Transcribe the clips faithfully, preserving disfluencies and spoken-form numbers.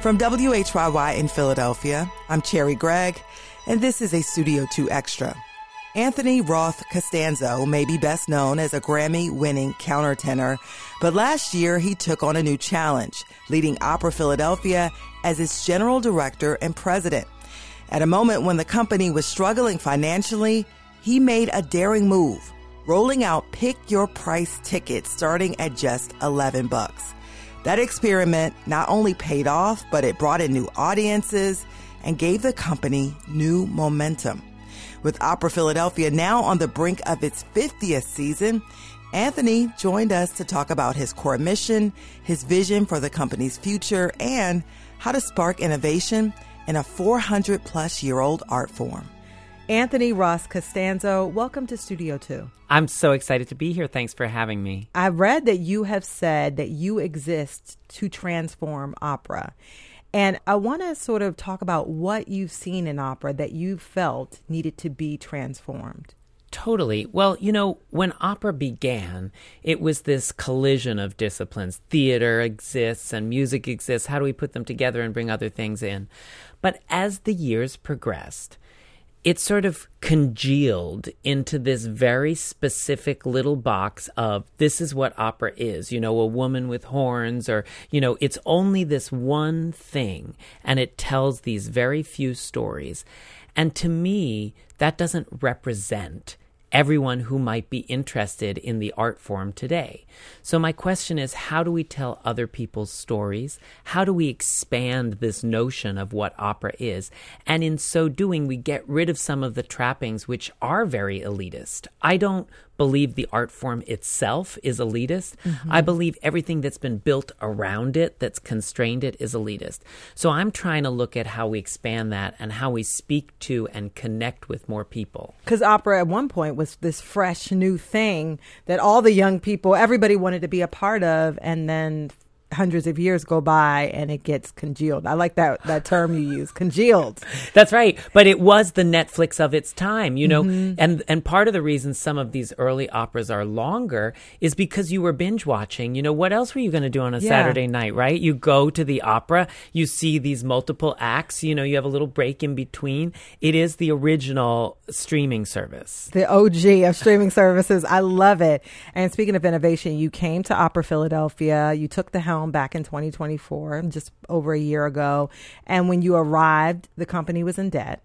From W H Y Y in Philadelphia, I'm Cherry Gregg, and this is a Studio two Extra. Anthony Roth Costanzo may be best known as a Grammy-winning countertenor, but last year he took on a new challenge, leading Opera Philadelphia as its general director and president. At a moment when the company was struggling financially, he made a daring move, rolling out Pick Your Price tickets starting at just eleven bucks. That experiment not only paid off, but it brought in new audiences and gave the company new momentum. With Opera Philadelphia now on the brink of its fiftieth season, Anthony joined us to talk about his core mission, his vision for the company's future, and how to spark innovation in a four hundred plus year old art form. Anthony Roth Costanzo, welcome to Studio two. I'm so excited to be here. Thanks for having me. I read that you have said that you exist to transform opera. And I want to sort of talk about what you've seen in opera that you felt needed to be transformed. Totally. Well, you know, when opera began, it was this collision of disciplines. Theater exists and music exists. How do we put them together and bring other things in? But as the years progressed, it sort of congealed into this very specific little box of this is what opera is, you know, a woman with horns, or, you know, it's only this one thing and it tells these very few stories. And to me, that doesn't represent everyone who might be interested in the art form today. So my question is, how do we tell other people's stories? How do we expand this notion of what opera is? And in so doing, we get rid of some of the trappings which are very elitist. I don't believe the art form itself is elitist. Mm-hmm. I believe everything that's been built around it, that's constrained it, is elitist. So I'm trying to look at how we expand that and how we speak to and connect with more people. Because opera at one point was this fresh new thing that all the young people, everybody wanted to be a part of, and then hundreds of years go by and it gets congealed. I like that that term you use, congealed. That's right. But it was the Netflix of its time, you know, mm-hmm. and and part of the reason some of these early operas are longer is because you were binge watching. You know, what else were you going to do on a yeah. Saturday night, right? You go to the opera, you see these multiple acts, you know, you have a little break in between. It is the original streaming service. The O G of streaming services. I love it. And speaking of innovation, you came to Opera Philadelphia, you took the helm back in twenty twenty-four, just over a year ago. And when you arrived, the company was in debt.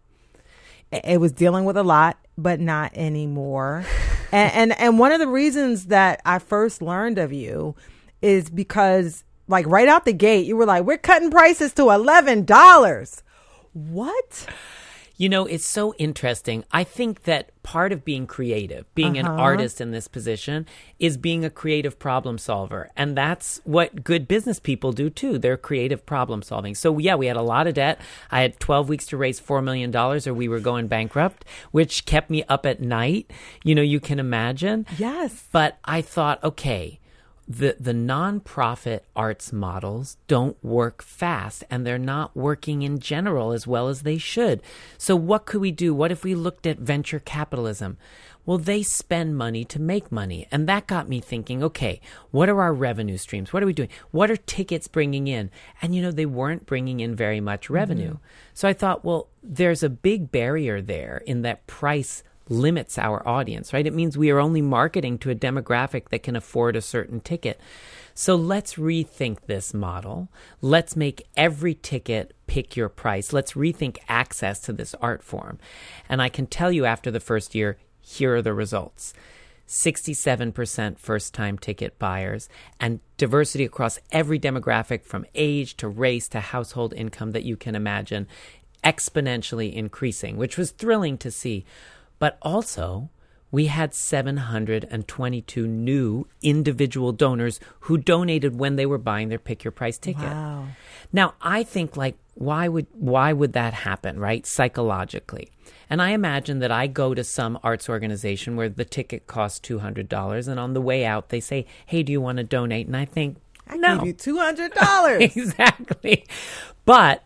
It was dealing with a lot, but not anymore. and, and and one of the reasons that I first learned of you is because, like, right out the gate, you were like, we're cutting prices to eleven dollars. What? You know, it's so interesting. I think that part of being creative, being uh-huh. an artist in this position, is being a creative problem solver. And that's what good business people do, too. They're creative problem solving. So, yeah, we had a lot of debt. I had twelve weeks to raise four million dollars or we were going bankrupt, which kept me up at night. You know, you can imagine. Yes. But I thought, okay, The the nonprofit arts models don't work fast, and they're not working in general as well as they should. So what could we do? What if we looked at venture capitalism? Well, they spend money to make money. And that got me thinking, okay, what are our revenue streams? What are we doing? What are tickets bringing in? And, you know, they weren't bringing in very much revenue. Mm-hmm. So I thought, well, there's a big barrier there in that price limits our audience, right? It means we are only marketing to a demographic that can afford a certain ticket. So let's rethink this model. Let's make every ticket pick your price. Let's rethink access to this art form. And I can tell you after the first year, here are the results. sixty-seven percent first-time ticket buyers, and diversity across every demographic from age to race to household income that you can imagine, exponentially increasing, which was thrilling to see. But also, we had seven hundred twenty-two new individual donors who donated when they were buying their Pick Your Price ticket. Wow. Now, I think, like, why would why would that happen, right, psychologically? And I imagine that I go to some arts organization where the ticket costs two hundred dollars, and on the way out, they say, hey, do you want to donate? And I think, I no. give you two hundred dollars. Exactly. But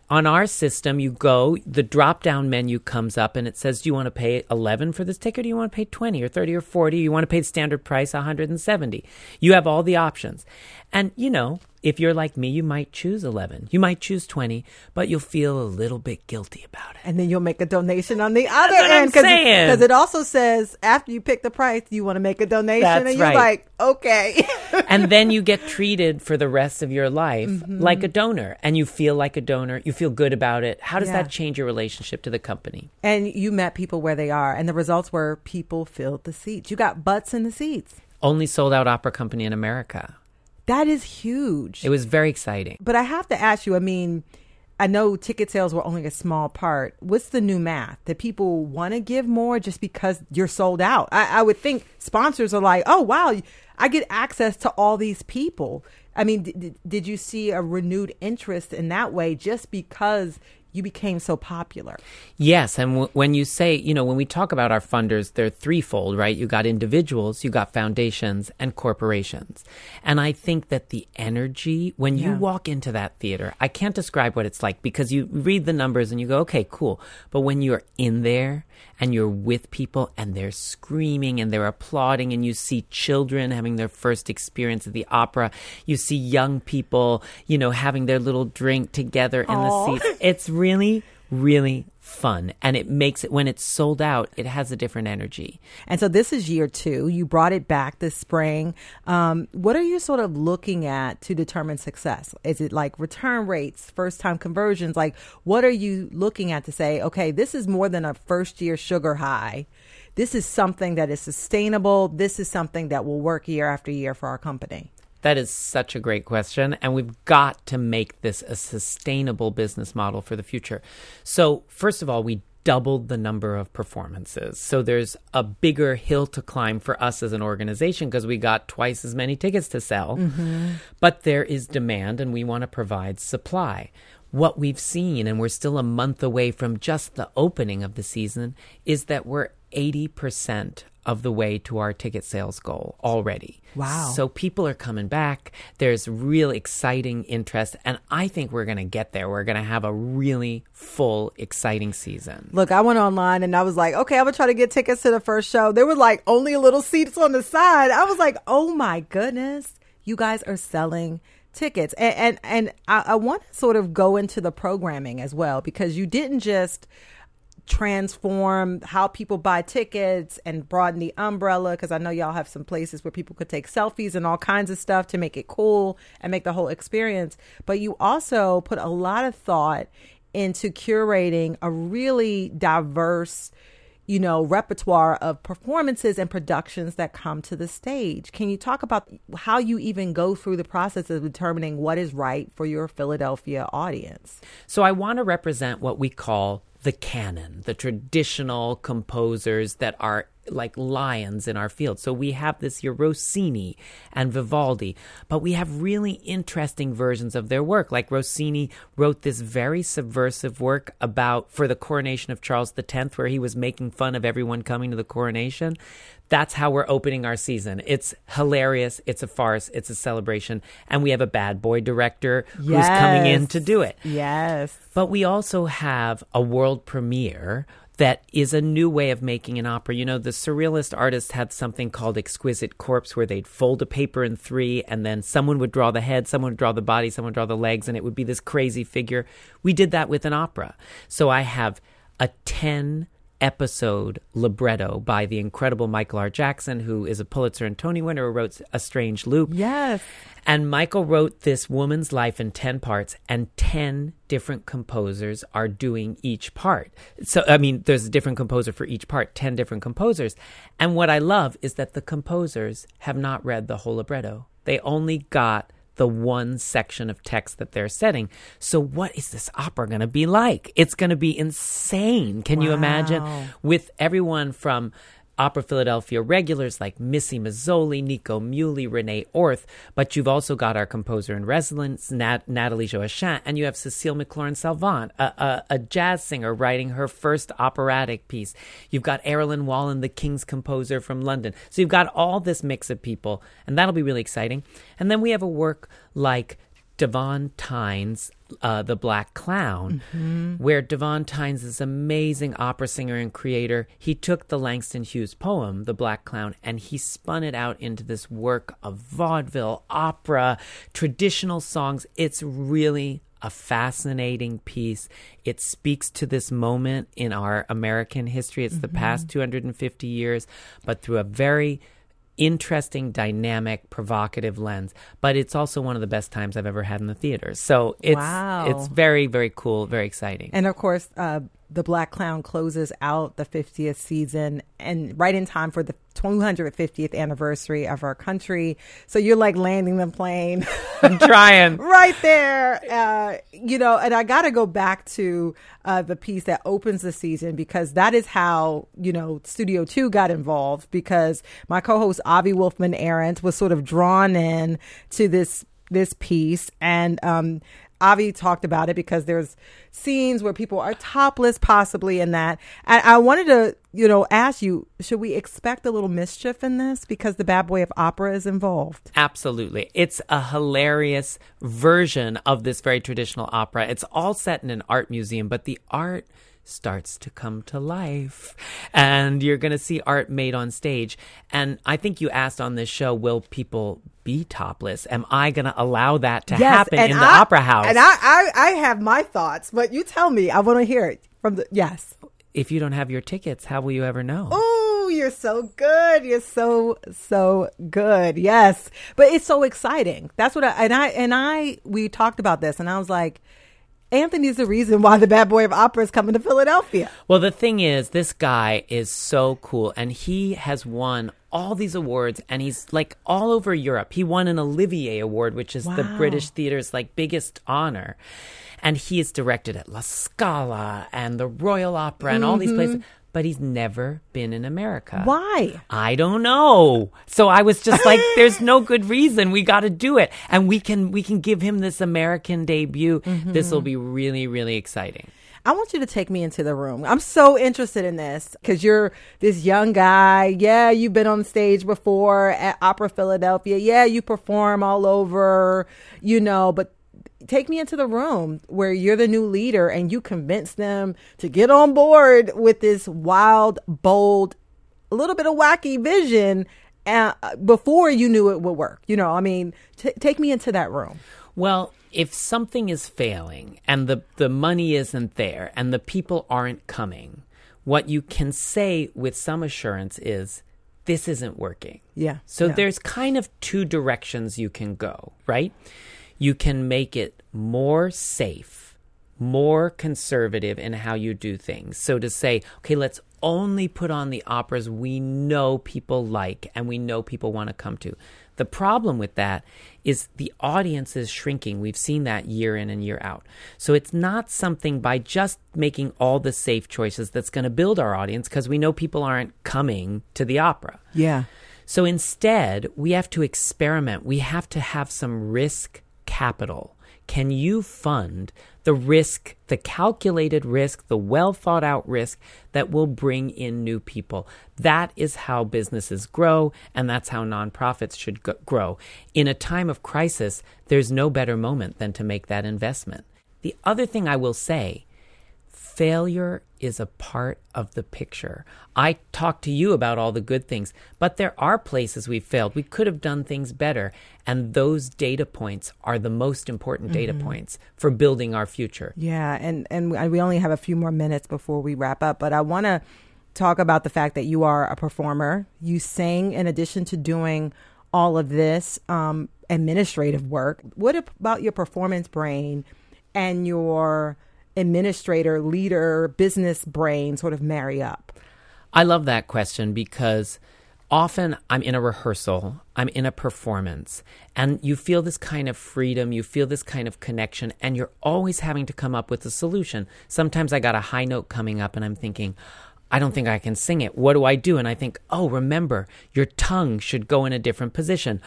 On our system, you go, the drop-down menu comes up and it says, do you want to pay eleven for this ticket, or do you want to pay twenty or thirty or forty? You want to pay the standard price, one hundred seventy. You have all the options. And, you know, if you're like me, you might choose eleven. You might choose twenty, but you'll feel a little bit guilty about it. And then you'll make a donation on the other That's end. what I'm saying. Because it also says after you pick the price, you want to make a donation. That's and you're right. like, okay. And then you get treated for the rest of your life Mm-hmm. like a donor. And you feel like a donor. You feel good about it. How does Yeah. that change your relationship to the company? And you met people where they are. And the results were people filled the seats. You got butts in the seats. Only sold out opera company in America. That is huge. It was very exciting. But I have to ask you, I mean, I know ticket sales were only a small part. What's the new math? That people want to give more just because you're sold out? I, I would think sponsors are like, oh, wow, I get access to all these people. I mean, did, did you see a renewed interest in that way just because you became so popular? Yes. And w- when you say, you know, when we talk about our funders, they're threefold, right? You got individuals, you got foundations, and corporations. And I think that the energy, when you Yeah. walk into that theater, I can't describe what it's like, because you read the numbers and you go, okay, cool. But when you're in there and you're with people and they're screaming and they're applauding, and you see children having their first experience at the opera, you see young people, you know, having their little drink together in Aw. the seats. It's really, really fun. And it makes it, when it's sold out, it has a different energy. And so this is year two. You brought it back this spring. Um, what are you sort of looking at to determine success? Is it like return rates, first time conversions? Like, what are you looking at to say, okay, this is more than a first year sugar high. This is something that is sustainable. This is something that will work year after year for our company. That is such a great question. And we've got to make this a sustainable business model for the future. So first of all, we doubled the number of performances. So there's a bigger hill to climb for us as an organization, because we got twice as many tickets to sell. Mm-hmm. But there is demand, and we want to provide supply. What we've seen, and we're still a month away from just the opening of the season, is that we're eighty percent of the way to our ticket sales goal already. Wow. So people are coming back. There's real exciting interest. And I think we're going to get there. We're going to have a really full, exciting season. Look, I went online and I was like, okay, I'm going to try to get tickets to the first show. There were like only a little seats on the side. I was like, oh my goodness, you guys are selling tickets. And and, and I, I want to sort of go into the programming as well, because you didn't just transform how people buy tickets and broaden the umbrella, because I know y'all have some places where people could take selfies and all kinds of stuff to make it cool and make the whole experience. But you also put a lot of thought into curating a really diverse, you know, repertoire of performances and productions that come to the stage. Can you talk about how you even go through the process of determining what is right for your Philadelphia audience? So I want to represent what we call the canon, the traditional composers that are like lions in our field. So we have this here Rossini and Vivaldi, but we have really interesting versions of their work. Like Rossini wrote this very subversive work about for the coronation of Charles the tenth, where he was making fun of everyone coming to the coronation. That's how we're opening our season. It's hilarious. It's a farce. It's a celebration. And we have a bad boy director who's Yes. coming in to do it. Yes. But we also have a world premiere that is a new way of making an opera. You know, the Surrealist artists had something called Exquisite Corpse, where they'd fold a paper in three, and then someone would draw the head, someone would draw the body, someone would draw the legs, and it would be this crazy figure. We did that with an opera. So I have a ten episode libretto by the incredible Michael R. Jackson, who is a Pulitzer and Tony winner, who wrote A Strange Loop. Yes. And Michael wrote this woman's life in ten parts, and ten different composers are doing each part. So, I mean, there's a different composer for each part, ten different composers. And what I love is that the composers have not read the whole libretto. They only got the one section of text that they're setting. So what is this opera going to be like? It's going to be insane. Can you imagine? With everyone from Opera Philadelphia regulars like Missy Mazzoli, Nico Muhly, Renee Orth, but you've also got our composer in residence, Nat- Natalie Joachim, and you have Cecile McLaurin-Salvant, a, a, a jazz singer writing her first operatic piece. You've got Erilyn Wallen, the King's composer from London. So you've got all this mix of people, and that'll be really exciting. And then we have a work like Devon Tynes, uh, The Black Clown, mm-hmm. where Devon Tynes is an amazing opera singer and creator. He took the Langston Hughes poem, The Black Clown, and he spun it out into this work of vaudeville, opera, traditional songs. It's really a fascinating piece. It speaks to this moment in our American history. It's mm-hmm. the past two hundred fifty years, but through a very interesting, dynamic, provocative lens. But it's also one of the best times I've ever had in the theaters. So it's wow. it's very, very cool, very exciting. And of course, uh, The Black Clown closes out the fiftieth season and right in time for the two hundred fiftieth anniversary of our country. So you're like landing the plane. I'm trying. Right there. Uh, you know, and I got to go back to uh, the piece that opens the season because that is how, you know, Studio Two got involved because my co-host Avi Wolfman Arendt was sort of drawn in to this this piece and um Avi talked about it because there's scenes where people are topless possibly in that. And I wanted to, you know, ask you, should we expect a little mischief in this because the Bad Boy of Opera is involved? Absolutely. It's a hilarious version of this very traditional opera. It's all set in an art museum, but the art starts to come to life and you're going to see art made on stage. And I think you asked on this show, will people be topless? Am I going to allow that to yes, happen in the I, opera house? And I, I, I have my thoughts, but you tell me. I want to hear it from the, yes. If you don't have your tickets, how will you ever know? Oh, you're so good. You're so, so good. Yes. But it's so exciting. That's what I, and I, and I, we talked about this and I was like, Anthony's the reason why the Bad Boy of Opera is coming to Philadelphia. Well, the thing is, this guy is so cool, and he has won all these awards, and he's like all over Europe. He won an Olivier Award, which is wow. the British theater's like biggest honor. And he is directed at La Scala and the Royal Opera and mm-hmm. all these places. But he's never been in America. Why? I don't know. So I was just like, there's no good reason. We got to do it. And we can we can give him this American debut. Mm-hmm. This will be really, really exciting. I want you to take me into the room. I'm so interested in this because you're this young guy. Yeah, you've been on stage before at Opera Philadelphia. Yeah, you perform all over, you know, but take me into the room where you're the new leader and you convince them to get on board with this wild, bold, a little bit of wacky vision uh, before you knew it would work. You know, I mean, t- take me into that room. Well, if something is failing and the, the money isn't there and the people aren't coming, what you can say with some assurance is, this isn't working. Yeah. So yeah. there's kind of two directions you can go, right? You can make it more safe, more conservative in how you do things. So to say, okay, let's only put on the operas we know people like and we know people want to come to. The problem with that is the audience is shrinking. We've seen that year in and year out. So it's not something by just making all the safe choices that's going to build our audience because we know people aren't coming to the opera. Yeah. So instead, we have to experiment. We have to have some risk capital. Can you fund the risk, the calculated risk, the well thought out risk that will bring in new people? That is how businesses grow, and that's how nonprofits should go- grow. In a time of crisis, there's no better moment than to make that investment. The other thing I will say, failure is a part of the picture. I talked to you about all the good things, but there are places we failed. We could have done things better. And those data points are the most important data mm-hmm. points for building our future. Yeah. And, and we only have a few more minutes before we wrap up, but I want to talk about the fact that you are a performer. You sing in addition to doing all of this um, administrative work. What about your performance brain and your administrator, leader, business brain sort of marry up? I love that question because often I'm in a rehearsal, I'm in a performance, and you feel this kind of freedom, you feel this kind of connection, and you're always having to come up with a solution. Sometimes I got a high note coming up and I'm thinking, I don't think I can sing it. What do I do? And I think, oh, remember, your tongue should go in a different position.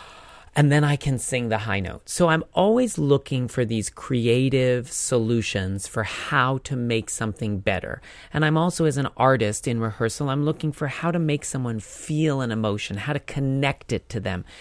And then I can sing the high note. So I'm always looking for these creative solutions for how to make something better. And I'm also, as an artist in rehearsal, I'm looking for how to make someone feel an emotion, how to connect it to them.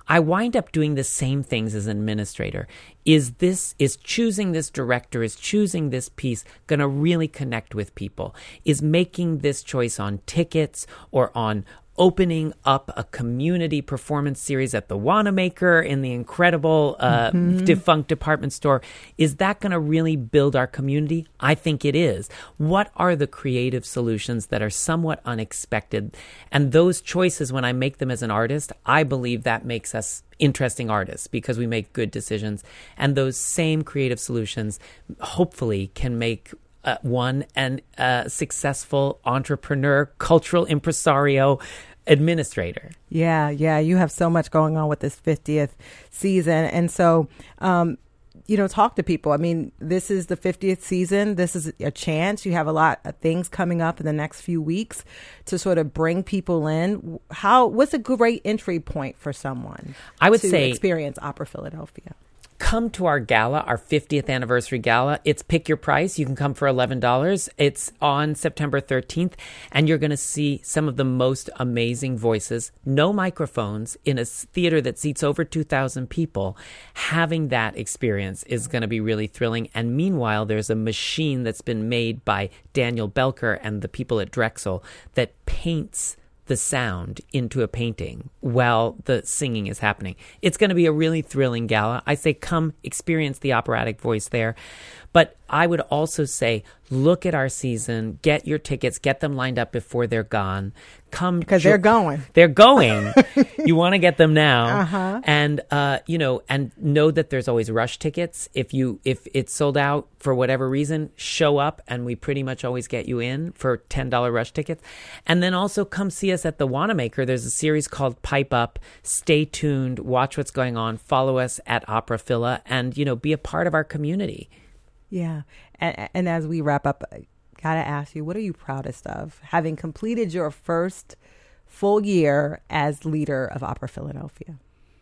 I wind up doing the same things as an administrator. Is this, is choosing this director, is choosing this piece going to really connect with people? Is making this choice on tickets or on opening up a community performance series at the Wanamaker in the incredible uh, mm-hmm. defunct department store, is that going to really build our community? I think it is. What are the creative solutions that are somewhat unexpected? And those choices, when I make them as an artist, I believe that makes us interesting artists because we make good decisions. And those same creative solutions hopefully can make Uh, one, and a successful entrepreneur, cultural impresario, administrator. Yeah, yeah. You have so much going on with this fiftieth season. And so, um, you know, talk to people. I mean, this is the fiftieth season. This is a chance. You have a lot of things coming up in the next few weeks to sort of bring people in. How, what's a great entry point for someone I would to say experience Opera Philadelphia? Come to our gala, our fiftieth anniversary gala. It's pick your price. You can come for eleven dollars. It's on September thirteenth, and you're going to see some of the most amazing voices, no microphones, in a theater that seats over two thousand people. Having that experience is going to be really thrilling. And meanwhile, there's a machine that's been made by Daniel Belker and the people at Drexel that paints the sound into a painting while the singing is happening. It's going to be a really thrilling gala. I say come experience the operatic voice there. But I would also say, look at our season, get your tickets, get them lined up before they're gone. Come because jo- they're going. They're going. You want to get them now, uh-huh. and uh, you know, and know that there's always rush tickets. If you if it's sold out for whatever reason, show up, and we pretty much always get you in for ten dollar rush tickets. And then also come see us at the Wanamaker. There's a series called Pipe Up. Stay tuned. Watch what's going on. Follow us at Opera Phila, and you know, be a part of our community. Yeah. And, and as we wrap up, I got to ask you, what are you proudest of, having completed your first full year as leader of Opera Philadelphia?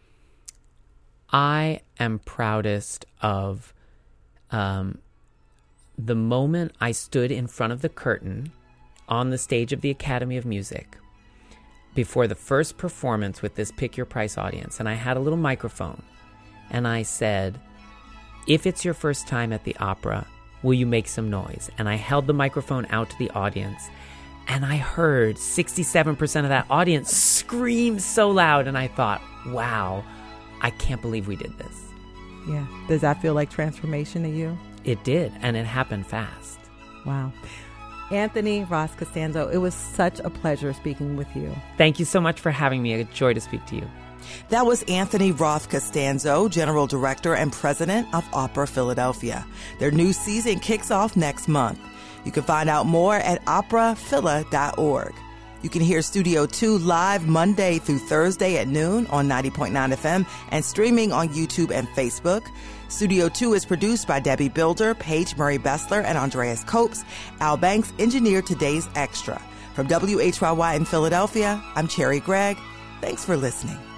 I am proudest of um, the moment I stood in front of the curtain on the stage of the Academy of Music before the first performance with this Pick Your Price audience. And I had a little microphone and I said, if it's your first time at the opera, will you make some noise? And I held the microphone out to the audience, and I heard sixty-seven percent of that audience scream so loud, and I thought, wow, I can't believe we did this. Yeah. Does that feel like transformation to you? It did, and it happened fast. Wow. Anthony Ross Costanzo, it was such a pleasure speaking with you. Thank you so much for having me. A joy to speak to you. That was Anthony Roth Costanzo, General Director and President of Opera Philadelphia. Their new season kicks off next month. You can find out more at opera phila dot org. You can hear Studio two live Monday through Thursday at noon on ninety point nine F M and streaming on YouTube and Facebook. Studio two is produced by Debbie Builder, Paige Murray Bessler, and Andreas Copes. Al Banks engineered today's Extra. From W H Y Y in Philadelphia, I'm Cherry Gregg. Thanks for listening.